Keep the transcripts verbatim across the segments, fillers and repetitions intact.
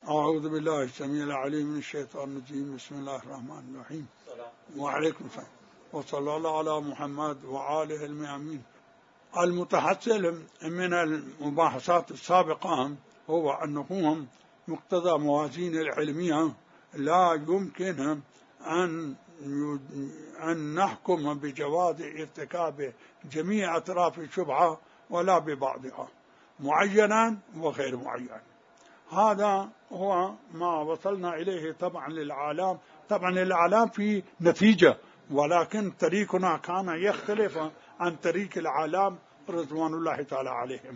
أعوذ بالله السميع العليم من الشيطان الرجيم. بسم الله الرحمن الرحيم. وعليكم السلام. وصلى الله على محمد وآله الميامين. المتحصل من المباحثات السابقة هو أنهم مقتضى موازين العلمية لا يمكن أن أن نحكم بجواز ارتكاب جميع أطراف الشبهة ولا ببعضها معينا وغير معين. هذا هو ما وصلنا إليه طبعا للعالم. طبعا العالم في نتيجة، ولكن طريقنا كان يختلف عن طريق العالم رضوان الله تعالى عليهم.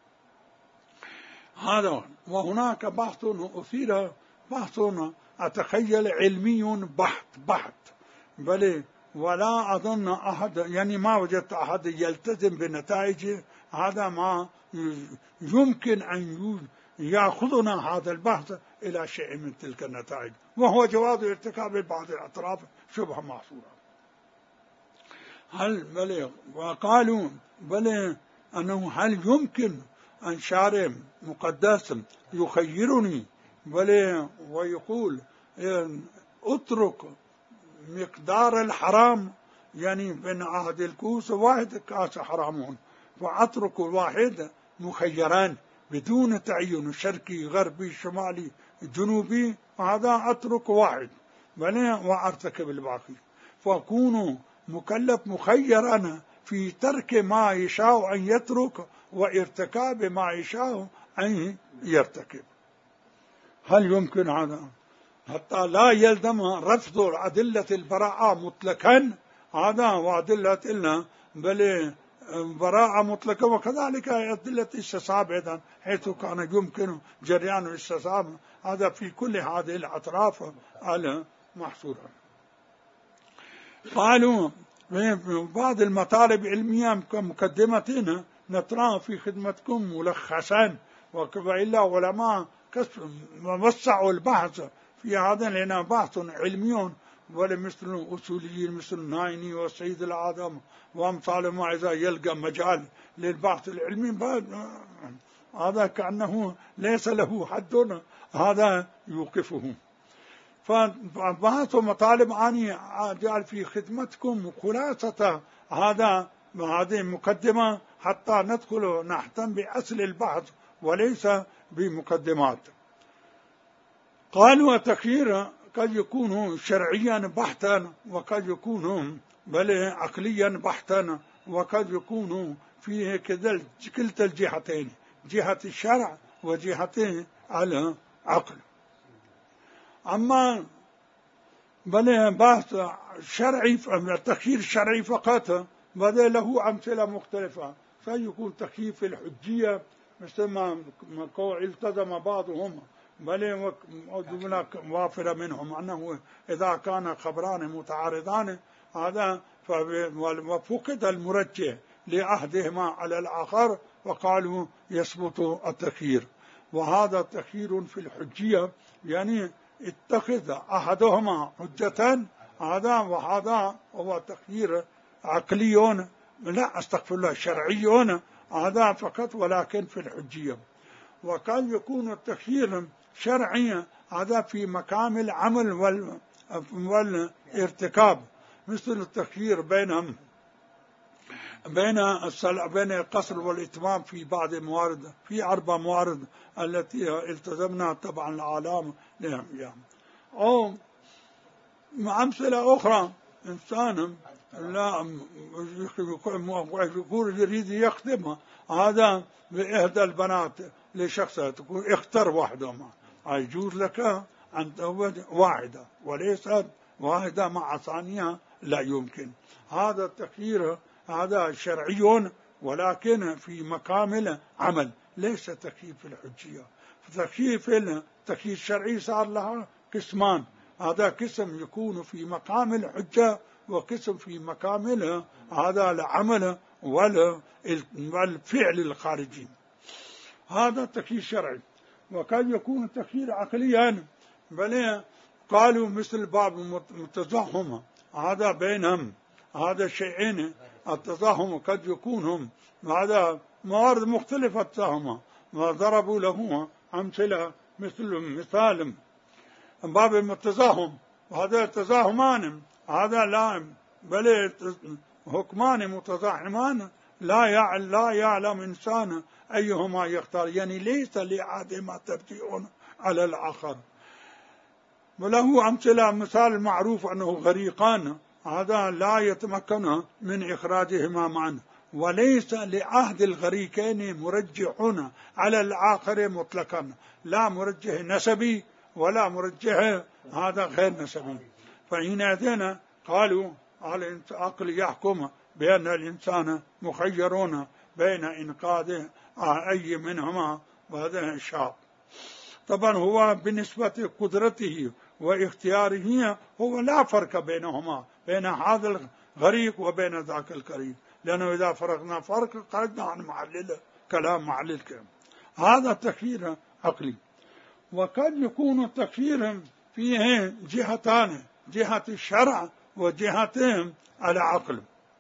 هذا وهناك بحث أثير، بحث أتخيل علمي بحت بحت بل ولا أظن أحد، يعني ما وجدت أحد يلتزم بنتائج هذا ما يمكن أن يأخذنا هذا البحث إلى شيء من تلك النتائج، وهو جواز ارتكاب بعض الأطراف شبهة محصورة. هل بل وقالوا بل أنه هل يمكن أن شارع مقدس يخيرني بل ويقول اترك مقدار الحرام، يعني بين عهد الكوس واحد كاس حرامون، وأترك واحد مخيران بدون تعيين شرقي غربي شمالي جنوبي، هذا أترك واحد بل وأرتكب الباقي، فأكون مكلف مخيرا في ترك ما يشاء أن يترك وارتكاب ما يشاء أن يرتكب. هل يمكن هذا؟ حتى لا يلزم رفض أدلة البراءة مطلقا، هذا وأدلة إلا بل براءة مطلقة، وكذلك أدلة الاستصحاب أيضا، حيث كان يمكن جريان الاستصحاب، هذا في كل هذه الأطراف المحصورة. قالوا بعض المطالب العلمية كمقدمتنا نتراها في خدمتكم ملخصا، وإلا علماء وسعوا البحث في هذا لنا بحث علمي ولمثل أصوليين مثل النايني والسيد العظم وأمثال ما إذا يلقى مجال للبحث العلمي هذا كأنه ليس له حد هذا يوقفه. فبحث مطالب أني أجعل في خدمتكم خلاصة هذا هذه مقدمة حتى ندخل نهتم بأصل البحث وليس بمقدمات. قالوا التخيير قد يكون شرعيا بحتا، وقد يكون بل عقليا بحتا، وقد يكون فيه كلتا الجهتين، جهة الشرع وجهة العقل. أما بل بحث شرعي التخيير الشرعي فقط بل له أمثلة مختلفة، فيكون تخيير في الحجية مثل ما التزم بعضهم بل هناك وافرة منهم أنه إذا كان خبران متعارضان هذا وفقد المرجح لأحدهما على الآخر وقالوا يثبت التخيير. وهذا التخيير في الحجية يعني اتخذ أحدهما حجة، هذا وهذا هو تخيير عقلي، لا أستغفر الله شرعي هذا فقط، ولكن في الحجية. وقد يكون التخيير شرعي هذا في مقام العمل والارتكاب، مثل التخيير بين بين بين القصر والإتمام في بعض الموارد، في أربع موارد التي التزمنا طبعا العالم لهم يعني. أو أمثلة أخرى إنسان لا يقول يريد يخدمها هذا بإحدى البنات لشخصها، تقول اختر واحدة، يجوز لك أن تزوج واحدة وليست واحدة مع ثانية، لا يمكن. هذا التخيير هذا شرعي ولكن في مقام العمل، ليس تخيير في الحجية. تخيير في التخيير الشرعي صار لها قسمان، هذا قسم يكون في مقام الحجة وقسم في مقام هذا العمل والفعل الخارجي، هذا تخيير شرعي. وقد يكون تخيير عقليا بل قالوا مثل باب التزاحم هذا بينهم، هذا شيئين التزاحم قد يكون هذا موارد مختلفة تزاحم، وضربوا له أمثلة مثل مثال باب التزاحم، وهذا تزاحمان هذا لا بل حكمان متزاحمان لا لا يعلم إنسان أيهما يختار، يعني ليس لأحدهما ترجيح على الآخر. وله أمثلة، مثال المعروف أنه غريقان هذا لا يتمكن من إخراجهما معا، وليس لأحد الغريقين مرجحون على الآخر مطلقا، لا مرجح نسبي ولا مرجح هذا غير نسبي. فحينئذ قالوا العقل يحكم بأن الإنسان مخيرون بين إنقاذ أي منهما، وهذا شاء. طبعا هو بالنسبة قدرته واختياره هو لا فرق بينهما، بين هذا الغريق وبين ذاك القريب، لأنه إذا فرقنا فرق قعدنا عن معلل كلام معلل كلام. هذا تكفير عقلي. وقد يكون التكفير فيه جهتان، جهة الشرع وجهة العقل.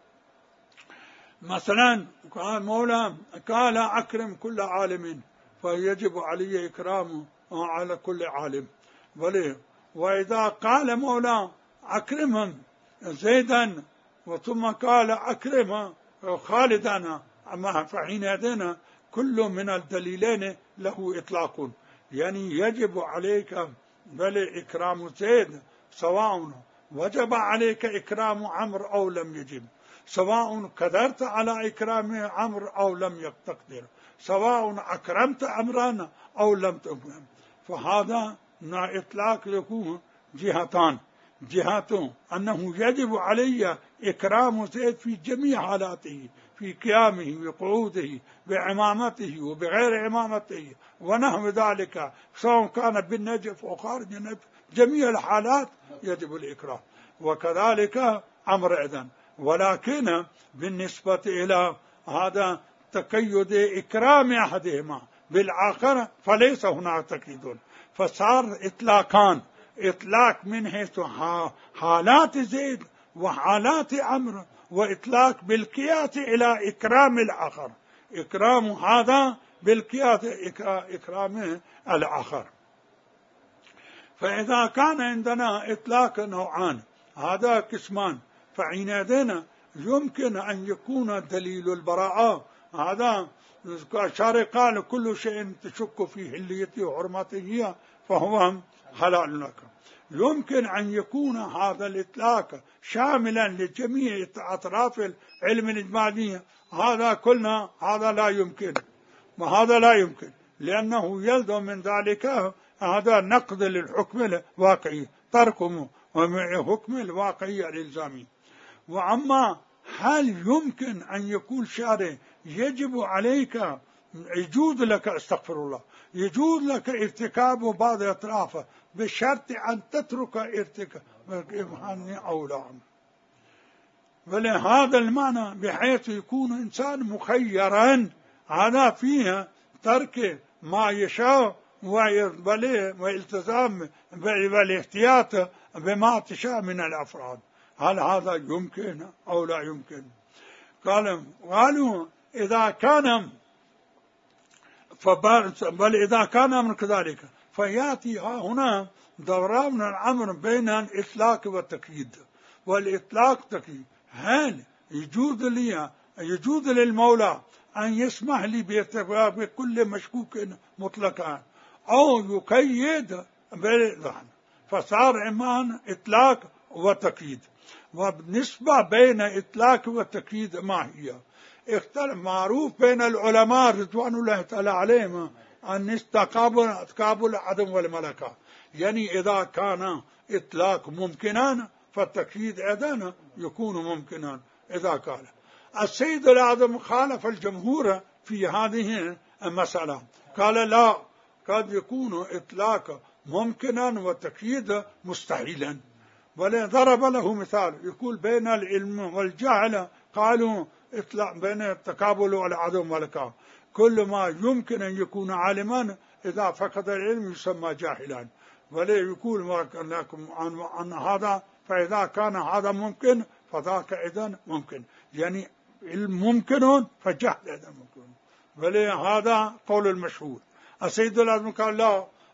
مثلا قال مولا قال أكرم كل عالم، فيجب علي إكرامه على كل عالم. وليه؟ وإذا قال مولا أكرم زيدا وثم قال أكرم خالدا، فحينئذ كل من الدليلين له إطلاق، يعني يجب عليك بل إكرام زيد، سواء وجب عليك إكرام عمرو أو لم يجب، سواء قدرت على إكرام عمرو أو لم تقدر، سواء أكرمت عمرا أو لم تكرم. فهذا إطلاق يكون جهتان، جهة أنه يجب علي إكرام زيد في جميع حالاته، في قيامه وقعوده، بعمامته وبغير عمامته ونحو ذلك، سواء كان بالنجف أو خارج النجف، جميع الحالات يجب الإكرام. وكذلك عمرو أيضا. ولكن بالنسبة إلى هذا تقيد إكرام أحدهما بالآخر فليس هناك تقييد، فصار إطلاقان، إطلاق من حيث حالات زيد وحالات عمرو، وإطلاق بالقياس إلى إكرام الآخر، إكرام هذا بالقياس إكرام الآخر. فإذا كان عندنا إطلاق نوعان، هذا قسمان، فحينئذ يمكن أن يكون دليل البراءة هذا الشارع قال كل شيء تشك في حليته وحرمته فهو حلال لك. يمكن أن يكون هذا الإطلاق شاملا لجميع أطراف العلم الإجمالي، هذا كلنا هذا لا يمكن، وهذا لا يمكن، لأنه يلزم من ذلك هذا نقد للحكم الواقعي، تركه وحكم الواقعي الإلزامي. وأما هل يمكن أن يكون شارع يجب عليك، يجوز لك استغفر الله يجوز لك ارتكاب بعض أطرافه بشرط أن تترك ارتكاب أو لا، ولهذا المعنى بحيث يكون إنسان مخيرا، هذا فيها ترك ما يشاء والالتزام والاحتياط بما تشاء من الأفراد. هل هذا يمكن أو لا يمكن؟ قال قالوا إذا كان بل إذا كان من كذلك فيأتي هنا دوران من الأمر بين الإطلاق والتقييد. والإطلاق تقييد، هل يجوز لي يجوز للمولى أن يسمح لي بارتكاب كل مشكوك مطلقا أو يقيد بالذهن، فصار إيمان إطلاق وتقييد. وبالنسبة بين إطلاق وتقييد ما هي؟ اختلف معروف بين العلماء رضوان الله تعالى عليهم أن تقابل تقابل العدم والملكة، يعني إذا كان إطلاق ممكنا فالتقييد أيضا يكون ممكنا. إذا كان السيد الأعظم خالف الجمهور في هذه المسألة، قال لا، قد يكون إطلاق ممكنا والتقييد مستحيلا. ضرب له مثال يقول بين العلم والجهل قالوا إطلاق بين التقابل والعدم والملكة، كل ما يمكن أن يكون عالما إذا فقد العلم يسمى جاهلا، ولا يقول لكم عن, عن هذا، فإذا كان هذا ممكن فذاك إذن ممكن، يعني الممكن فجهل إذن ممكن، ولهذا قول المشهور. السيد الأعظم قال لا،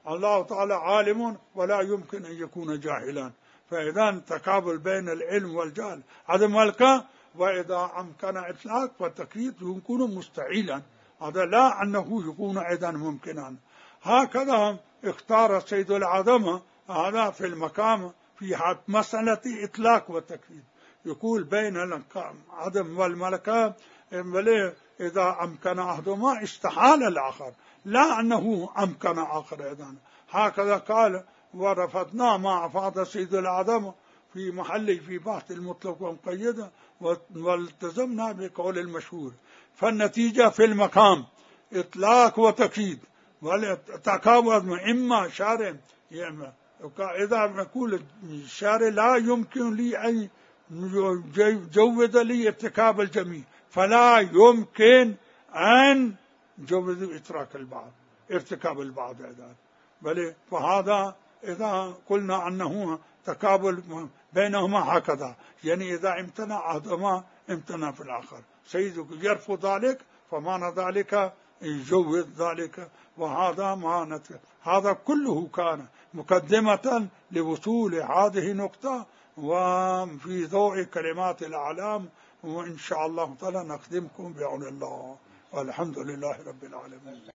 الله تعالى عالم ولا يمكن أن يكون جاهلا. فإذا تقابل بين العلم والجهل عدم ملكة، وإذا أمكن إطلاق والتقييد يكون مستحيلا، هذا لا أنه يكون أيضا ممكنا. هكذا اختار سيد العظمة هذا في المقام في مسألة إطلاق والتقييد، يقول بين العدم والملكة إذا أمكن أحدهما استحال الآخر، لا أنه أمكن آخر أيضا. هكذا قال ورفضنا ما أفاض سيد العظمة في محله في بحث المطلق والمقيد، والتزمنا بقول المشهور. فالنتيجة في المقام إطلاق وتقييد والتقابل، إما شارع إذا نقول الشارع لا يمكن لي أن يجوز لي ارتكاب الجميع، فلا يمكن أن يجوز إتراك البعض ارتكاب البعض أيضا. بل فهذا إذا قلنا أنه تقابل بينهما هكذا، يعني إذا امتنع أحدهما امتنع في الآخر. سيدك يرفض ذلك فمعنى ذلك يجوز ذلك. وهذا ما هذا كله كان مقدمة لوصول هذه النقطة، وفي ضوء كلمات الأعلام، وإن شاء الله تعالى نخدمكم بعون الله، والحمد لله رب العالمين.